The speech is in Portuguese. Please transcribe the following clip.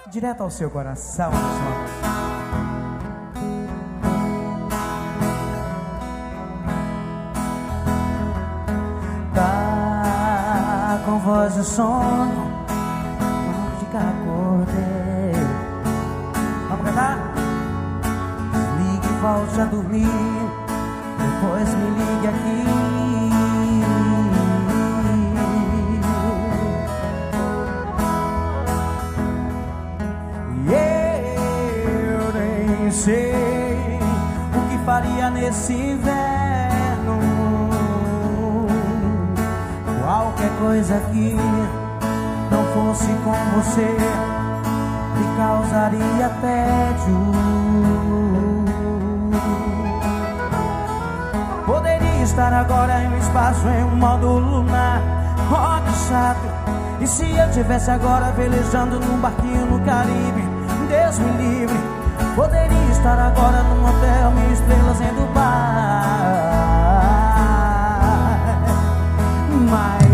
direto ao seu coração, pessoal. Tá com voz de sono, onde que acordei. Vamos cantar? Ligue e volte a dormir, depois me ligue aqui. Sei o que faria nesse inverno. Qualquer coisa que não fosse com você me causaria tédio. Poderia estar agora em um espaço, em um modo lunar. Oh, que chato. E se eu tivesse agora velejando num barquinho no Caribe? Deus me livre. Poderia estar agora num hotel, 1000 estrelas em Dubai. Mas